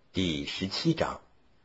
第17章。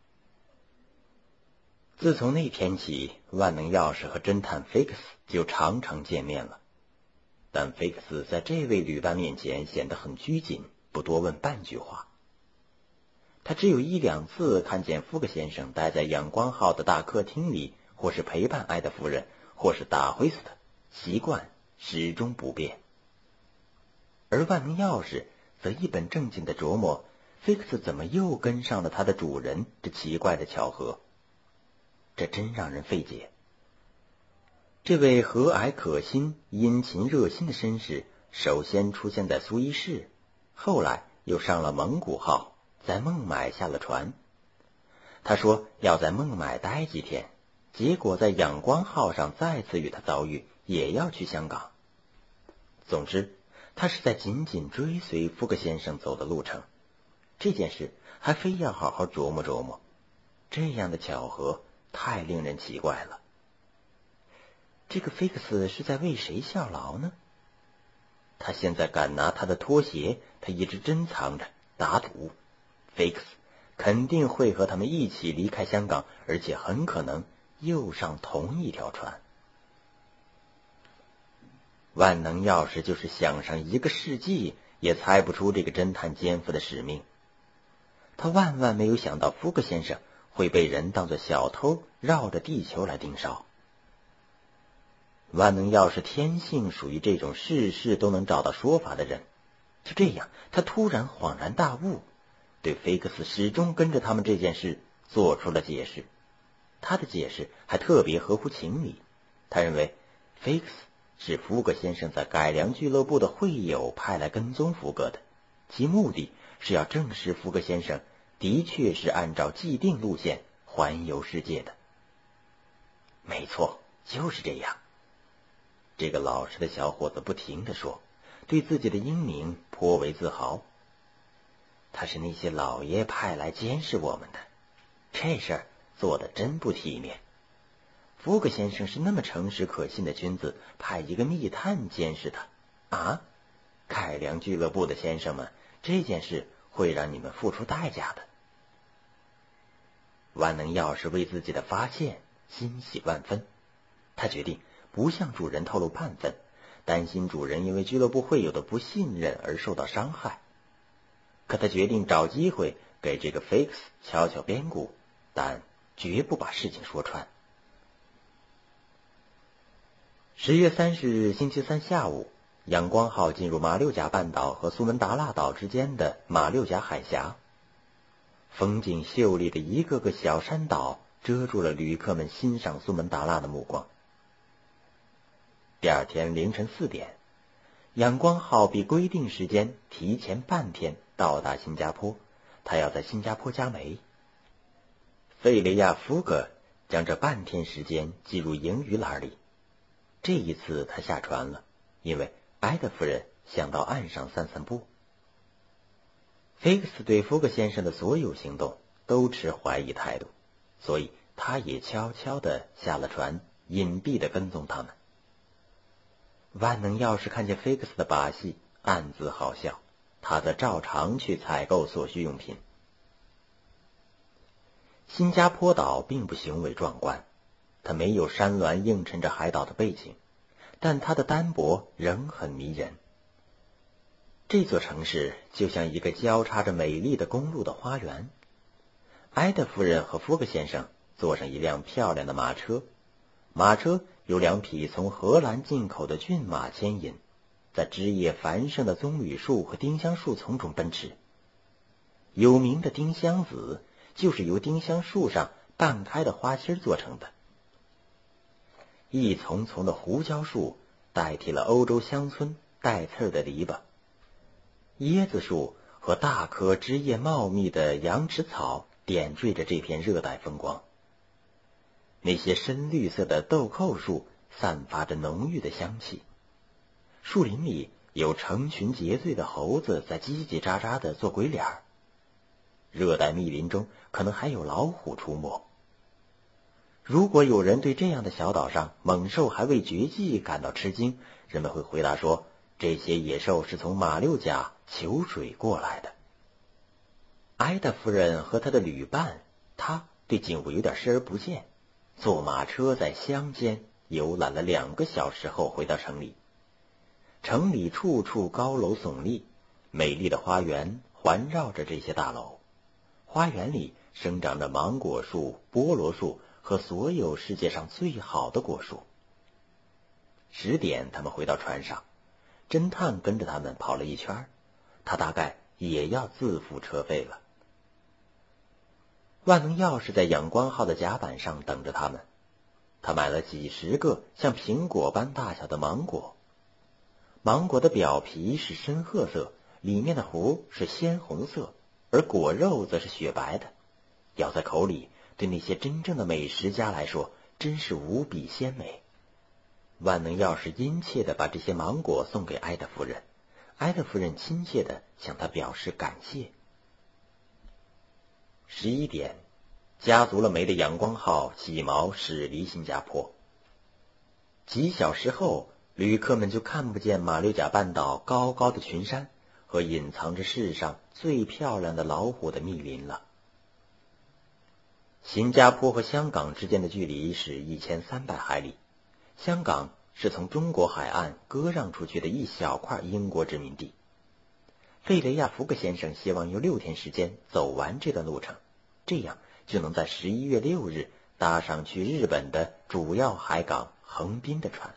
自从那天起，万能钥匙和侦探菲克斯就常常见面了。但菲克斯在这位旅伴面前显得很拘谨，不多问半句话。他只有1、2次看见福克先生待在阳光号的大客厅里，或是陪伴艾德夫人，或是打灰死他，习惯始终不变。而万能钥匙则一本正经地琢磨菲克斯怎么又跟上了他的主人这奇怪的巧合，这真让人费解。这位和蔼可亲、殷勤热心的绅士，首先出现在苏伊士，后来又上了蒙古号，在孟买下了船。他说要在孟买待几天，结果在仰光号上再次与他遭遇，也要去香港。总之，他是在紧紧追随福克先生走的路程。这件事还非要好好琢磨琢磨，这样的巧合太令人奇怪了。这个菲克斯是在为谁效劳呢？他现在敢拿他的拖鞋，他一直珍藏着，打赌菲克斯肯定会和他们一起离开香港，而且很可能又上同一条船。万能钥匙就是想上1个世纪也猜不出这个侦探肩负的使命。他万万没有想到福克先生会被人当作小偷绕着地球来盯梢。万能钥匙天性属于这种事事都能找到说法的人。就这样，他突然恍然大悟，对菲克斯始终跟着他们这件事做出了解释。他的解释还特别合乎情理。他认为菲克斯是福克先生在改良俱乐部的会友派来跟踪福格的，其目的是要证实福克先生的确是按照既定路线环游世界的。没错，就是这样。这个老实的小伙子不停地说，对自己的英明颇为自豪。他是那些老爷派来监视我们的，这事儿做得真不体面。福克先生是那么诚实可信的君子，派一个密探监视他啊！改良俱乐部的先生们，这件事会让你们付出代价的。万能钥匙为自己的发现欣喜万分，他决定不向主人透露半分，担心主人因为俱乐部会友的不信任而受到伤害。可他决定找机会给这个菲克斯敲敲边鼓，但绝不把事情说穿。10月30日星期三下午，阳光号进入马六甲半岛和苏门答腊岛之间的马六甲海峡。风景秀丽的一个个小山岛遮住了旅客们欣赏苏门答腊的目光。第二天凌晨4点，阳光号比规定时间提前半天到达新加坡，他要在新加坡加煤。费雷亚·福格将这半天时间记入盈余栏里。这一次他下船了，因为艾德夫人想到岸上散散步。菲克斯对福克先生的所有行动都持怀疑态度，所以他也悄悄地下了船，隐蔽地跟踪他们。万能钥匙看见菲克斯的把戏，暗自好笑，他则照常去采购所需用品。新加坡岛并不雄伟壮观，它没有山峦映衬着海岛的背景，但它的单薄仍很迷人。这座城市就像一个交叉着美丽的公路的花园。艾德夫人和福克先生坐上一辆漂亮的马车，马车有2匹从荷兰进口的骏马牵引，在枝叶繁盛的棕榈树和丁香树丛中奔驰。有名的丁香子就是由丁香树上半开的花心做成的。一丛丛的胡椒树代替了欧洲乡村带刺的篱笆，椰子树和大棵枝叶茂密的羊齿草点缀着这片热带风光。那些深绿色的豆蔻树散发着浓郁的香气，树林里有成群结队的猴子在叽叽喳喳地做鬼脸。热带密林中可能还有老虎出没。如果有人对这样的小岛上猛兽还未绝迹感到吃惊，人们会回答说，这些野兽是从马六甲求水过来的。 埃达夫人和她的旅伴，她对景物有点视而不见，坐马车在乡间游览了2个小时后回到城里。城里处处高楼耸立，美丽的花园环绕着这些大楼，花园里生长着芒果树、菠萝树和所有世界上最好的果树。10点，他们回到船上，侦探跟着他们跑了一圈，他大概也要自付车费了。万能钥匙在阳光号的甲板上等着他们，他买了几10个像苹果般大小的芒果，芒果的表皮是深褐色，里面的核是鲜红色，而果肉则是雪白的，咬在口里，对那些真正的美食家来说，真是无比鲜美。万能钥匙殷切地把这些芒果送给埃达夫人，埃达夫人亲切地向他表示感谢。11点，加足了煤的阳光号起锚驶离新加坡。几小时后，旅客们就看不见马六甲半岛高高的群山和隐藏着世上最漂亮的老虎的密林了。新加坡和香港之间的距离是1300海里，香港是从中国海岸割让出去的一小块英国殖民地。费雷亚·福克先生希望用6天时间走完这段路程，这样就能在11月6日搭上去日本的主要海港横滨的船。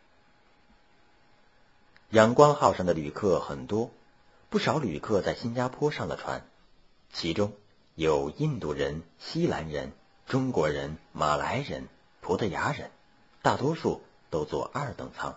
阳光号上的旅客很多，不少旅客在新加坡上了船，其中有印度人、西兰人、中国人、马来人、葡萄牙人，大多数都坐2等舱。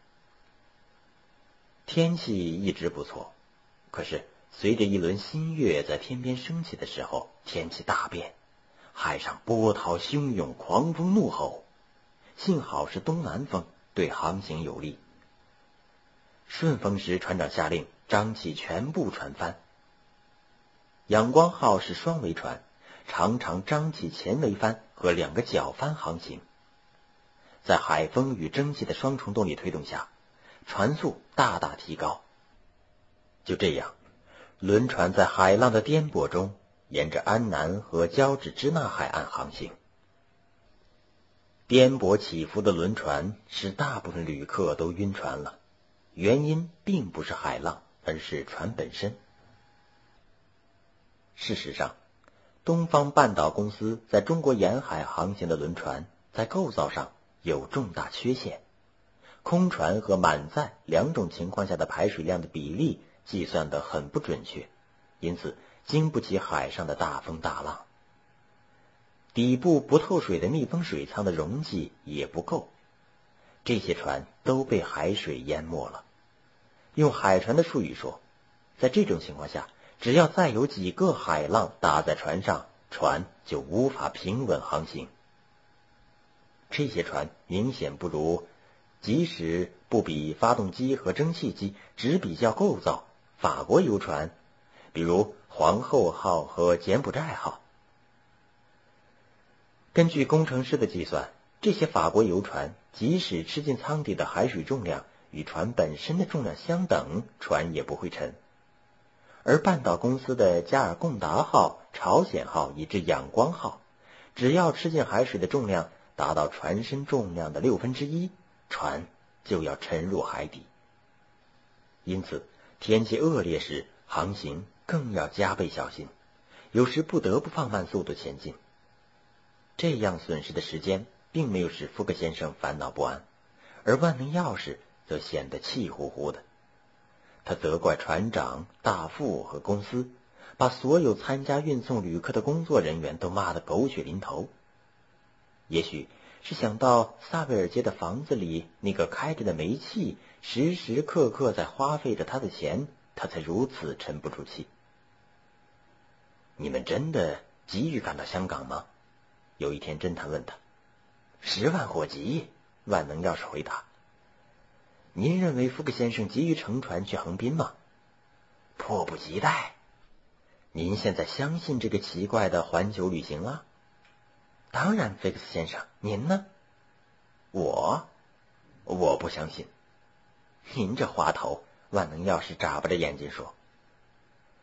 天气一直不错，可是随着一轮新月在天边升起的时候，天气大变，海上波涛汹涌，狂风怒吼。幸好是东南风，对航行有利。顺风时，船长下令张起全部船帆。阳光号是双桅船，常常张起前桅帆和2个角帆航行。在海风与蒸汽的双重动力推动下，船速大大提高。就这样，轮船在海浪的颠簸中沿着安南和交趾支那海岸航行。颠簸起伏的轮船使大部分旅客都晕船了，原因并不是海浪，而是船本身。事实上，东方半岛公司在中国沿海航行的轮船在构造上有重大缺陷，空船和满载2种情况下的排水量的比例计算得很不准确，因此经不起海上的大风大浪。底部不透水的密封水舱的容积也不够，这些船都被海水淹没了。用海船的术语说，在这种情况下，只要再有几个海浪打在船上，船就无法平稳航行。这些船明显不如，即使不比发动机和蒸汽机，只比较构造，法国游船，比如皇后号和柬埔寨号。根据工程师的计算，这些法国游船即使吃进舱底的海水重量与船本身的重量相等，船也不会沉。而半岛公司的加尔贡达号、朝鲜号以至仰光号，只要吃进海水的重量达到船身重量的1/6，船就要沉入海底。因此，天气恶劣时航行更要加倍小心，有时不得不放慢速度前进。这样损失的时间并没有使福克先生烦恼不安，而万能钥匙则显得气呼呼的。他责怪船长、大副和公司，把所有参加运送旅客的工作人员都骂得狗血淋头。也许是想到萨维尔街的房子里那个开着的煤气时时刻刻在花费着他的钱，他才如此沉不住气。你们真的急于赶到香港吗？有一天侦探问他。10万火急，万能钥匙回答。您认为福克先生急于乘船去横滨吗？迫不及待。您现在相信这个奇怪的环球旅行了？当然，菲克斯先生，您呢？我不相信。您这滑头，万能钥匙眨巴着眼睛说。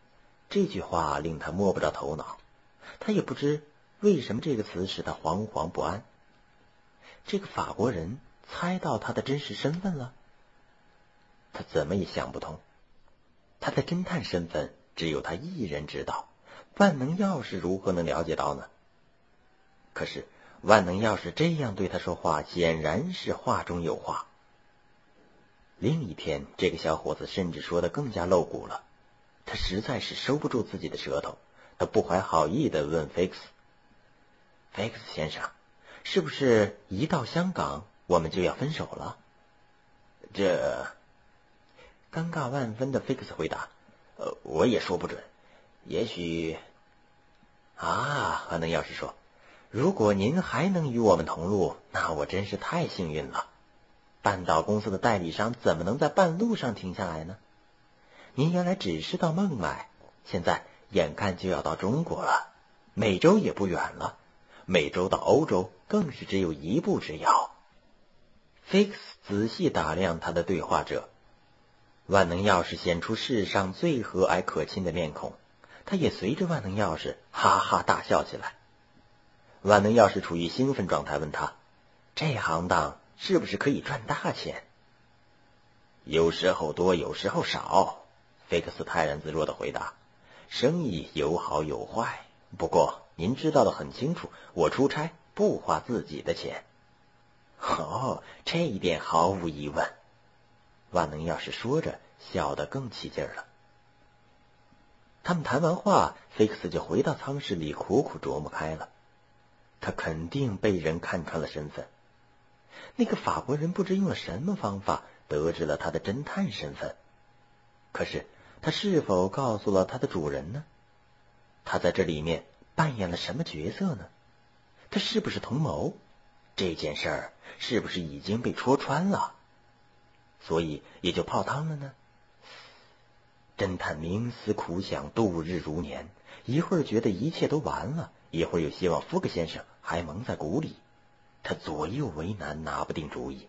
这句话令他摸不着头脑，他也不知为什么这个词使他惶惶不安。这个法国人猜到他的真实身份了？他怎么也想不通。他的侦探身份只有他一人知道，万能钥匙如何能了解到呢？可是万能钥匙这样对他说话，显然是话中有话。另一天，这个小伙子甚至说得更加露骨了。他实在是收不住自己的舌头，他不怀好意地问菲克斯：“菲克斯先生，是不是一到香港我们就要分手了？”这尴尬万分的菲克斯回答：“我也说不准，也许……啊，万能钥匙说，如果您还能与我们同路，那我真是太幸运了。半岛公司的代理商怎么能在半路上停下来呢？您原来只是到孟买，现在眼看就要到中国了，美洲也不远了，美洲到欧洲更是只有一步之遥。”菲克斯仔细打量他的对话者，万能钥匙显出世上最和蔼可亲的面孔，他也随着万能钥匙哈哈大笑起来。万能钥匙处于兴奋状态，问他：“这行当是不是可以赚大钱？”“有时候多，有时候少。”菲克斯泰然自若地回答，“生意有好有坏，不过您知道的很清楚，我出差不花自己的钱。”“哦，这一点毫无疑问。”万能钥匙说着，笑得更起劲了。他们谈完话，菲克斯就回到舱室里苦苦琢磨开了。他肯定被人看穿了身份。那个法国人不知用了什么方法得知了他的侦探身份，可是他是否告诉了他的主人呢？他在这里面扮演了什么角色呢？他是不是同谋？这件事儿是不是已经被戳穿了，所以也就泡汤了呢？侦探冥思苦想，度日如年，一会儿觉得一切都完了，一会儿又希望福克先生还蒙在鼓里，他左右为难，拿不定主意。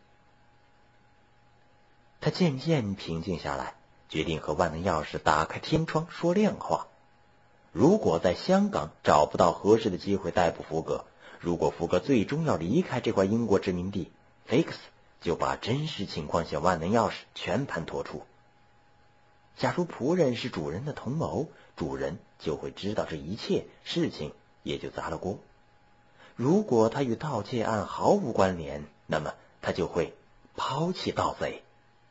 他渐渐平静下来，决定和万能钥匙打开天窗说亮话。如果在香港找不到合适的机会逮捕福格，如果福格最终要离开这块英国殖民地，菲克斯就把真实情况向万能钥匙全盘托出。假如仆人是主人的同谋，主人就会知道这一切，事情也就砸了锅。如果他与盗窃案毫无关联，那么他就会抛弃盗贼。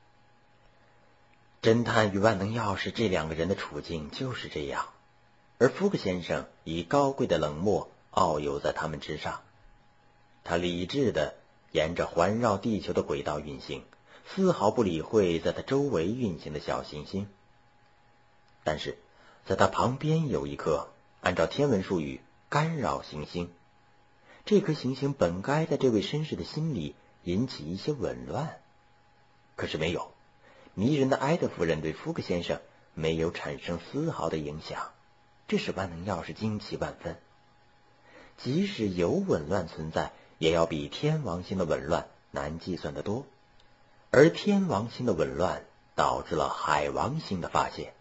侦探与万能钥匙这两个人的处境就是这样，而福克先生以高贵的冷漠遨游在他们之上。他理智地沿着环绕地球的轨道运行，丝毫不理会在他周围运行的小行星。但是在他旁边有一颗按照天文术语干扰行星，这颗行星本该在这位绅士的心里引起一些紊乱，可是没有。迷人的埃德夫人对福克先生没有产生丝毫的影响，这使万能钥匙惊奇万分。即使有紊乱存在，也要比天王星的紊乱难计算得多，而天王星的紊乱导致了海王星的发现。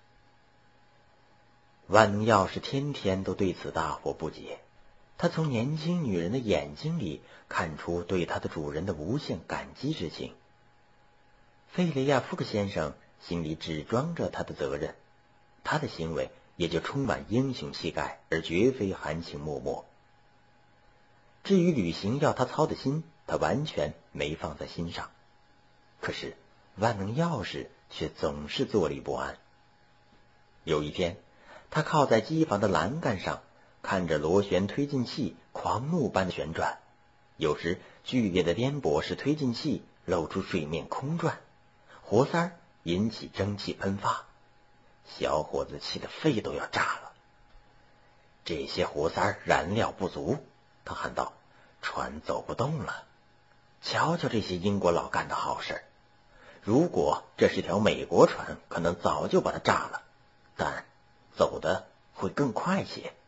万能钥匙天天都对此大惑不解，他从年轻女人的眼睛里看出对他的主人的无限感激之情。费雷亚·福克先生心里只装着他的责任，他的行为也就充满英雄气概，而绝非含情脉脉。至于旅行要他操的心，他完全没放在心上。可是万能钥匙却总是坐立不安。有一天，他靠在机房的栏杆上，看着螺旋推进器狂怒般的旋转，有时剧烈的颠簸使推进器露出水面空转，活塞儿引起蒸汽喷发。小伙子气得肺都要炸了。这些活塞燃料不足，他喊道，船走不动了。瞧瞧这些英国佬干的好事，如果这是条美国船，可能早就把它炸了，但走的会更快些。